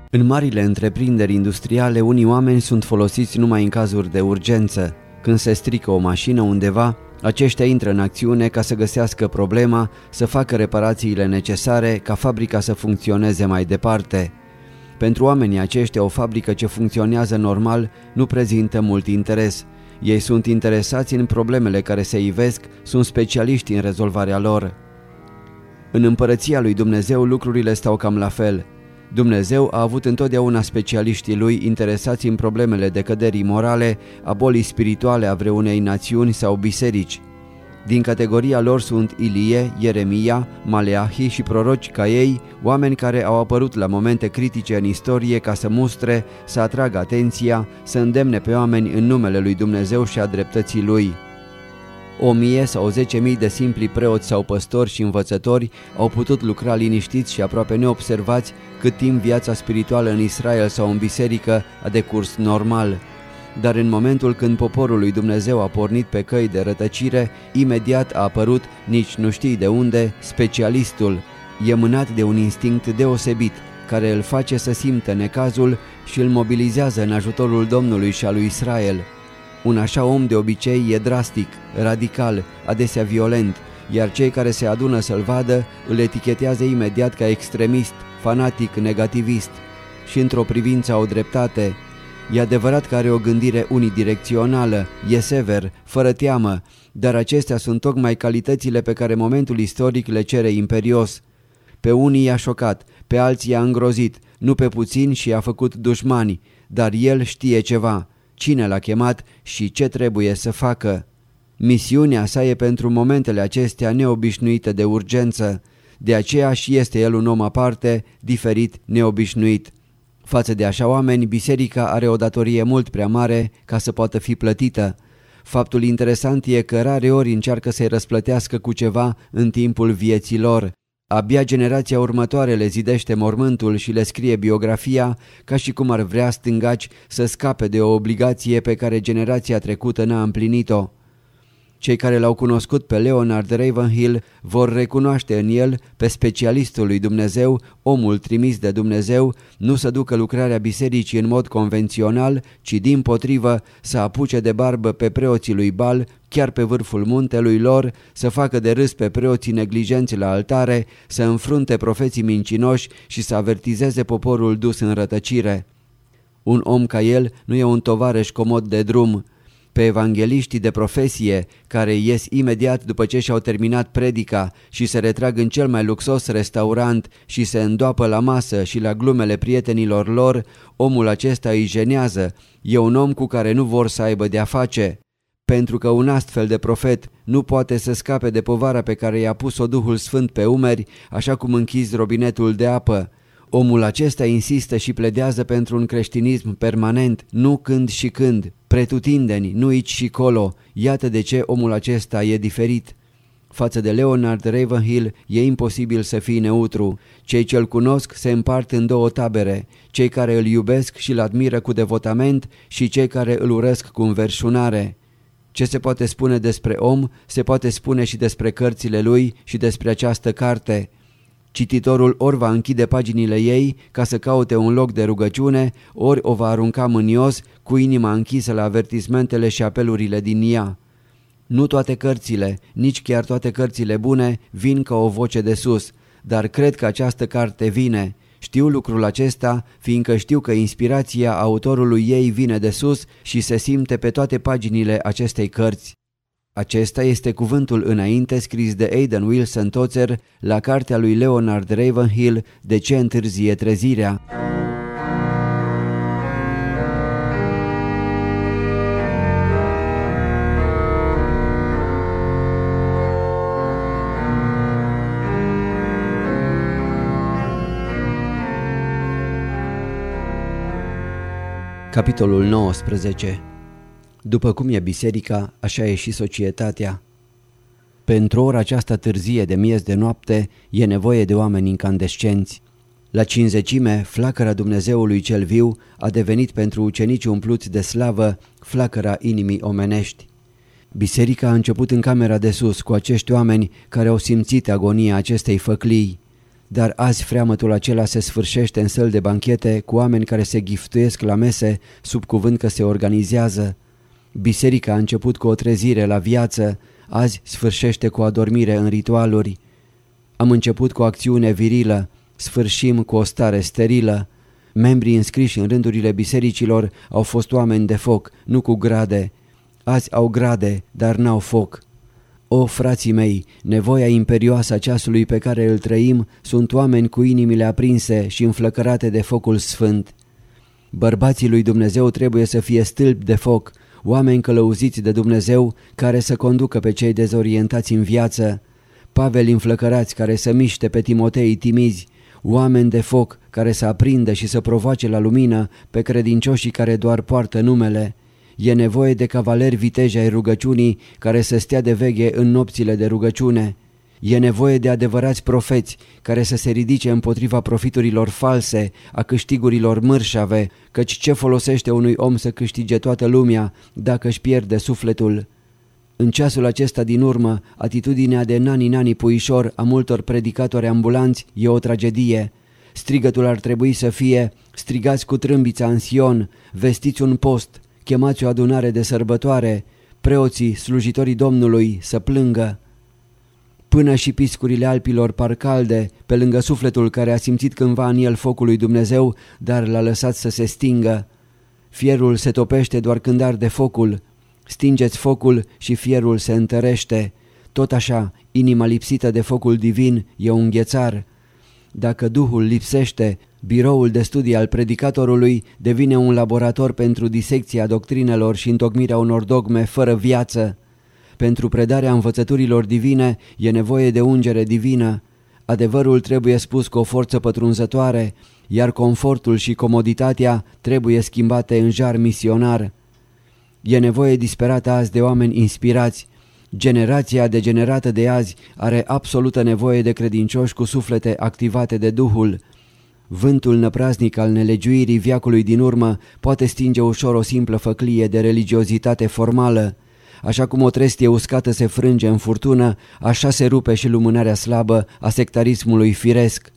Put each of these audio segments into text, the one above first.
În marile întreprinderi industriale, unii oameni sunt folosiți numai în cazuri de urgență. Când se strică o mașină undeva, aceștia intră în acțiune ca să găsească problema, să facă reparațiile necesare ca fabrica să funcționeze mai departe. Pentru oamenii aceștia, o fabrică ce funcționează normal nu prezintă mult interes. Ei sunt interesați în problemele care se ivesc, sunt specialiști în rezolvarea lor. În împărăția lui Dumnezeu lucrurile stau cam la fel. Dumnezeu a avut întotdeauna specialiștii lui interesați în problemele decăderii morale, a bolii spirituale a vreunei națiuni sau biserici. Din categoria lor sunt Ilie, Ieremia, Maleahi și proroci ca ei, oameni care au apărut la momente critice în istorie ca să mustre, să atragă atenția, să îndemne pe oameni în numele lui Dumnezeu și a dreptății lui. 1000 sau 10.000 de simpli preoți sau păstori și învățători au putut lucra liniștiți și aproape neobservați cât timp viața spirituală în Israel sau în biserică a decurs normal. Dar în momentul când poporul lui Dumnezeu a pornit pe căi de rătăcire, imediat a apărut, nici nu știi de unde, specialistul, e mânat de un instinct deosebit, care îl face să simtă necazul și îl mobilizează în ajutorul Domnului și a lui Israel. Un așa om de obicei e drastic, radical, adesea violent, iar cei care se adună să-l vadă îl etichetează imediat ca extremist, fanatic, negativist. Și într-o privință au dreptate. E adevărat că are o gândire unidirecțională, e sever, fără teamă, dar acestea sunt tocmai calitățile pe care momentul istoric le cere imperios. Pe unii i-a șocat, pe alții i-a îngrozit, nu pe puțini și i-a făcut dușmani, dar el știe ceva. Cine l-a chemat și ce trebuie să facă. Misiunea sa e pentru momentele acestea neobișnuite de urgență, de aceea și este el un om aparte, diferit, neobișnuit. Față de așa oameni, biserica are o datorie mult prea mare ca să poată fi plătită. Faptul interesant e că rare ori încearcă să-i răsplătească cu ceva în timpul vieții lor. Abia generația următoare le zidește mormântul și le scrie biografia ca și cum ar vrea stângaci să scape de o obligație pe care generația trecută n-a împlinit-o. Cei care l-au cunoscut pe Leonard Ravenhill vor recunoaște în el pe specialistul lui Dumnezeu, omul trimis de Dumnezeu, nu să ducă lucrarea bisericii în mod convențional, ci dimpotrivă să apuce de barbă pe preoții lui Bal, chiar pe vârful muntelui lor, să facă de râs pe preoții neglijenți la altare, să înfrunte profeții mincinoși și să avertizeze poporul dus în rătăcire. Un om ca el nu e un tovarăș comod de drum. Pe evangeliștii de profesie, care ies imediat după ce și-au terminat predica și se retrag în cel mai luxos restaurant și se îndoapă la masă și la glumele prietenilor lor, omul acesta îi jenează, e un om cu care nu vor să aibă de-a face. Pentru că un astfel de profet nu poate să scape de povara pe care i-a pus-o Duhul Sfânt pe umeri, așa cum închizi robinetul de apă. Omul acesta insistă și pledează pentru un creștinism permanent, nu când și când, pretutindeni, nu aici și colo. Iată de ce omul acesta e diferit. Față de Leonard Ravenhill e imposibil să fii neutru. Cei ce-l cunosc se împart în două tabere, cei care îl iubesc și îl admiră cu devotament și cei care îl urăsc cu înverșunare. Ce se poate spune despre om, se poate spune și despre cărțile lui și despre această carte. Cititorul ori va închide paginile ei ca să caute un loc de rugăciune, ori o va arunca mânios cu inima închisă la avertismentele și apelurile din ea. Nu toate cărțile, nici chiar toate cărțile bune, vin ca o voce de sus, dar cred că această carte vine. Știu lucrul acesta, fiindcă știu că inspirația autorului ei vine de sus și se simte pe toate paginile acestei cărți. Acesta este cuvântul înainte scris de Aidan Wilson Tozer la cartea lui Leonard Ravenhill, De ce întârzie trezirea? Capitolul 19. După cum e biserica, așa e și societatea. Pentru ora aceasta târzie de miez de noapte e nevoie de oameni incandescenți. La cinzecime, flacăra Dumnezeului cel viu a devenit pentru ucenici umpluți de slavă flacăra inimii omenești. Biserica a început în camera de sus cu acești oameni care au simțit agonia acestei făclii. Dar azi freamătul acela se sfârșește în săli de banchete cu oameni care se giftuiesc la mese sub cuvânt că se organizează. Biserica a început cu o trezire la viață, azi sfârșește cu o adormire în ritualuri. Am început cu o acțiune virilă, sfârșim cu o stare sterilă. Membrii înscriși în rândurile bisericilor au fost oameni de foc, nu cu grade. Azi au grade, dar n-au foc. O, frații mei, nevoia imperioasă a ceasului pe care îl trăim sunt oameni cu inimile aprinse și înflăcărate de focul sfânt. Bărbații lui Dumnezeu trebuie să fie stâlpi de foc, oameni călăuziți de Dumnezeu care să conducă pe cei dezorientați în viață, paveli înflăcărați care să miște pe Timotei timizi, oameni de foc care să aprindă și să provoace la lumină pe credincioșii care doar poartă numele. E nevoie de cavaleri viteji ai rugăciunii care să stea de veghe în nopțile de rugăciune. E nevoie de adevărați profeți care să se ridice împotriva profiturilor false, a câștigurilor mărșave, căci ce folosește unui om să câștige toată lumea dacă își pierde sufletul? În ceasul acesta din urmă, atitudinea de nani puișor a multor predicatori ambulanți e o tragedie. Strigătul ar trebui să fie: strigați cu trâmbița în Sion, vestiți un post, chemați o adunare de sărbătoare, preoții, slujitorii Domnului să plângă. Până și piscurile Alpilor par calde, pe lângă sufletul care a simțit cândva în el focul lui Dumnezeu, dar l-a lăsat să se stingă. Fierul se topește doar când arde focul. Stingeți focul și fierul se întărește. Tot așa, inima lipsită de focul divin e un ghețar. Dacă Duhul lipsește, biroul de studii al predicatorului devine un laborator pentru disecția doctrinelor și întocmirea unor dogme fără viață. Pentru predarea învățăturilor divine e nevoie de ungere divină. Adevărul trebuie spus cu o forță pătrunzătoare, iar confortul și comoditatea trebuie schimbate în jar misionar. E nevoie disperată azi de oameni inspirați. Generația degenerată de azi are absolută nevoie de credincioși cu suflete activate de Duhul. Vântul năpraznic al nelegiuirii veacului din urmă poate stinge ușor o simplă făclie de religiozitate formală. Așa cum o trestie uscată se frânge în furtună, așa se rupe și lumânarea slabă a sectarismului firesc.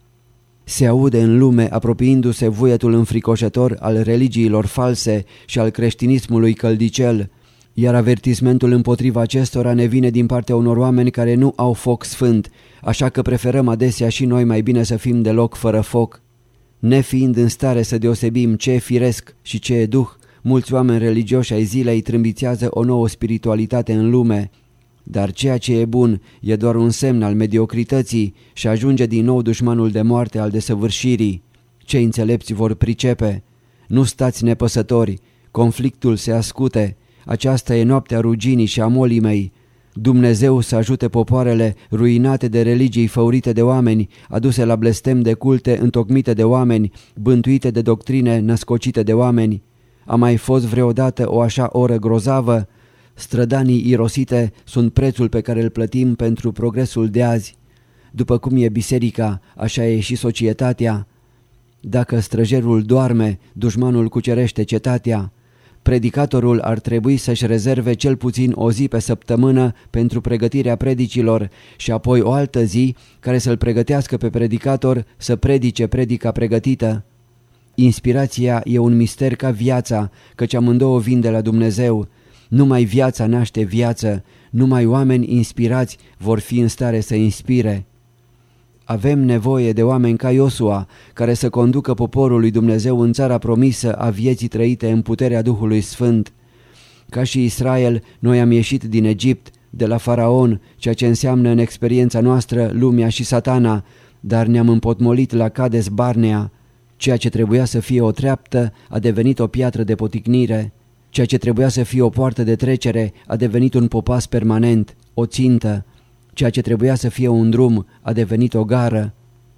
Se aude în lume, apropiindu-se vuietul înfricoșător al religiilor false și al creștinismului căldicel, iar avertismentul împotriva acestora ne vine din partea unor oameni care nu au foc sfânt, așa că preferăm adesea și noi mai bine să fim deloc fără foc. Nefiind în stare să deosebim ce e firesc și ce e duh, mulți oameni religioși ai zilei trâmbițează o nouă spiritualitate în lume, dar ceea ce e bun e doar un semn al mediocrității și ajunge din nou dușmanul de moarte al desăvârșirii. Cei înțelepți vor pricepe. Nu stați nepăsători, conflictul se ascute, aceasta e noaptea ruginii și a molimei. Dumnezeu să ajute popoarele ruinate de religii făurite de oameni, aduse la blestem de culte întocmite de oameni, bântuite de doctrine născocite de oameni. A mai fost vreodată o așa oră grozavă? Strădanii irosite sunt prețul pe care îl plătim pentru progresul de azi. După cum e biserica, așa e și societatea. Dacă străjerul doarme, dușmanul cucerește cetatea. Predicatorul ar trebui să-și rezerve cel puțin o zi pe săptămână pentru pregătirea predicilor și apoi o altă zi care să-l pregătească pe predicator să predice predica pregătită. Inspirația e un mister ca viața, căci amândouă vin de la Dumnezeu. Numai viața naște viață, numai oameni inspirați vor fi în stare să inspire. Avem nevoie de oameni ca Iosua, care să conducă poporul lui Dumnezeu în țara promisă a vieții trăite în puterea Duhului Sfânt. Ca și Israel, noi am ieșit din Egipt, de la Faraon, ceea ce înseamnă în experiența noastră lumea și satana, dar ne-am împotmolit la Cades Barnea. Ceea ce trebuia să fie o treaptă a devenit o piatră de poticnire. Ceea ce trebuia să fie o poartă de trecere a devenit un popas permanent, o țintă. Ceea ce trebuia să fie un drum a devenit o gară.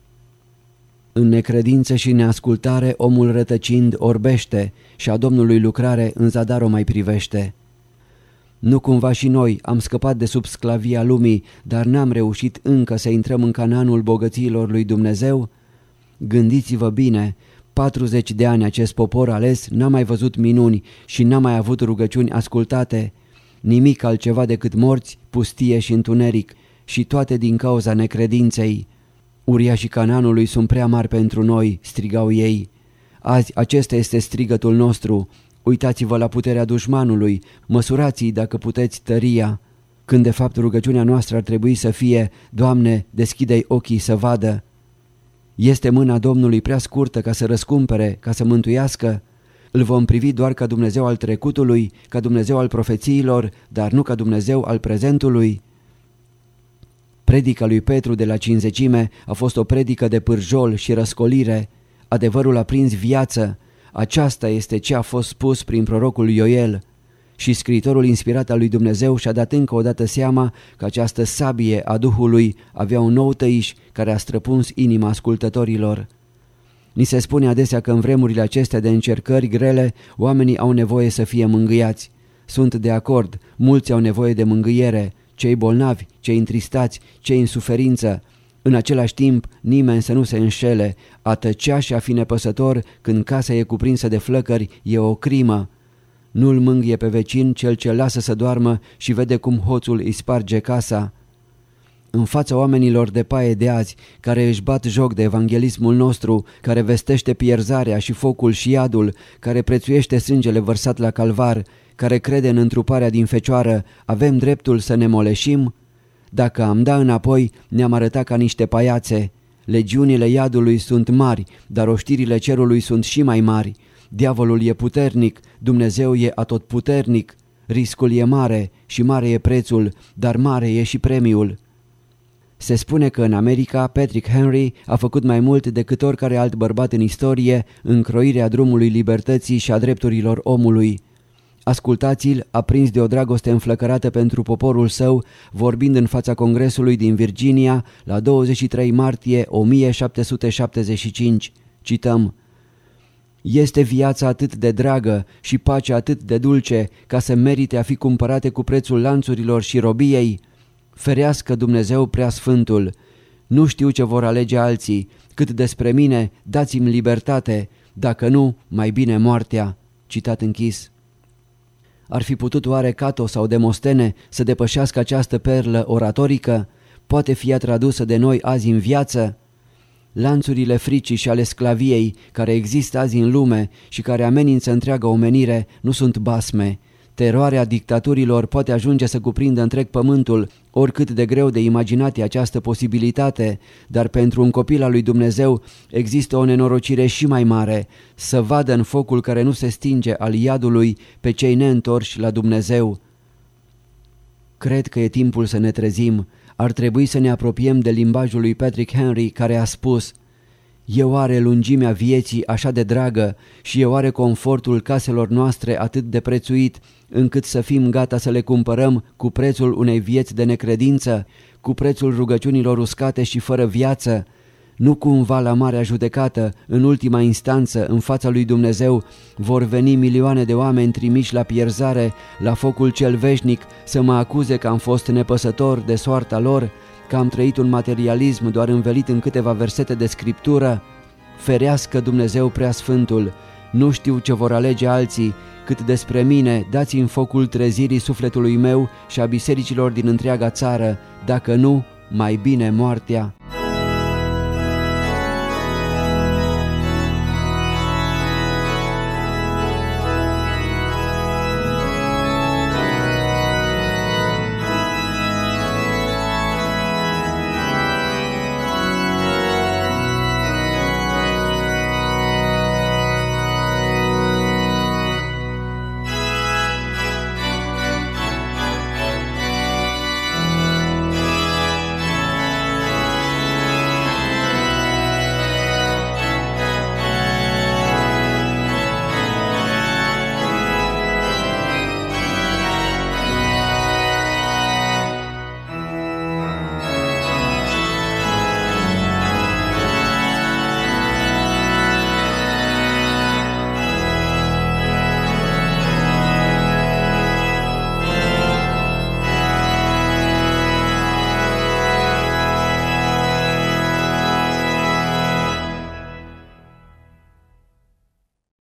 În necredință și neascultare omul rătăcind orbește și a Domnului lucrare în zadar o mai privește. Nu cumva și noi am scăpat de sub sclavia lumii, dar n-am reușit încă să intrăm în Canaanul bogățiilor lui Dumnezeu? Gândiți-vă bine, 40 de ani acest popor ales n-a mai văzut minuni și n-a mai avut rugăciuni ascultate, nimic altceva decât morți, pustie și întuneric, și toate din cauza necredinței. Uriașii Canaanului sunt prea mari pentru noi, strigau ei. Azi acesta este strigătul nostru. Uitați-vă la puterea dușmanului, măsurați-i dacă puteți tăria. Când de fapt rugăciunea noastră ar trebui să fie: Doamne, deschide-i ochii să vadă. Este mâna Domnului prea scurtă ca să răscumpere, ca să mântuiască? Îl vom privi doar ca Dumnezeu al trecutului, ca Dumnezeu al profețiilor, dar nu ca Dumnezeu al prezentului? Predica lui Petru de la Cincizecime a fost o predică de pârjol și răscolire. Adevărul a prins viață. Aceasta este ce a fost spus prin prorocul Ioel. Și scriitorul inspirat al lui Dumnezeu și-a dat încă o dată seama că această sabie a Duhului avea un nou tăiș care a străpuns inima ascultătorilor. Ni se spune adesea că în vremurile acestea de încercări grele, oamenii au nevoie să fie mângâiați. Sunt de acord, mulți au nevoie de mângâiere, cei bolnavi, cei întristați, cei în suferință. În același timp, nimeni să nu se înșele, a tăcea și a fi nepăsător când casa e cuprinsă de flăcări e o crimă. Nu-l mângâie pe vecin cel ce lasă să doarmă și vede cum hoțul îi sparge casa. În fața oamenilor de paie de azi, care își bat joc de evanghelismul nostru, care vestește pierzarea și focul și iadul, care prețuiește sângele vărsat la calvar, care crede în întruparea din fecioară, avem dreptul să ne moleșim? Dacă am da înapoi, ne-am arătat ca niște paiațe. Legiunile iadului sunt mari, dar oștirile cerului sunt și mai mari. Diavolul e puternic, Dumnezeu e atotputernic. Riscul e mare și mare e prețul, dar mare e și premiul. Se spune că în America Patrick Henry a făcut mai mult decât oricare alt bărbat în istorie în croirea drumului libertății și a drepturilor omului. Ascultați-l, aprins de o dragoste înflăcărată pentru poporul său, vorbind în fața Congresului din Virginia la 23 martie 1775. Cităm: Este viața atât de dragă și pacea atât de dulce ca să merite a fi cumpărate cu prețul lanțurilor și robiei? Ferească Dumnezeu preasfântul! Nu știu ce vor alege alții, cât despre mine dați-mi libertate, dacă nu, mai bine moartea. Citat închis. Ar fi putut oare Cato sau Demostene să depășească această perlă oratorică? Poate fi tradusă de noi azi în viață? Lanțurile fricii și ale sclaviei care există azi în lume și care amenință întreaga omenire nu sunt basme. Teroarea dictaturilor poate ajunge să cuprindă întreg pământul, oricât de greu de imaginat e această posibilitate, dar pentru un copil al lui Dumnezeu există o nenorocire și mai mare, să vadă în focul care nu se stinge al iadului pe cei neîntorși la Dumnezeu. Cred că e timpul să ne trezim. Ar trebui să ne apropiem de limbajul lui Patrick Henry, care a spus: E oare lungimea vieții așa de dragă și e oare confortul caselor noastre atât de prețuit încât să fim gata să le cumpărăm cu prețul unei vieți de necredință, cu prețul rugăciunilor uscate și fără viață? Nu cumva la marea judecată, în ultima instanță, în fața lui Dumnezeu, vor veni milioane de oameni trimiși la pierzare, la focul cel veșnic, să mă acuze că am fost nepăsător de soarta lor, că am trăit un materialism doar învelit în câteva versete de scriptură? Ferească Dumnezeu preasfântul! Nu știu ce vor alege alții, cât despre mine dați-mi focul trezirii sufletului meu și a bisericilor din întreaga țară, dacă nu, mai bine moartea.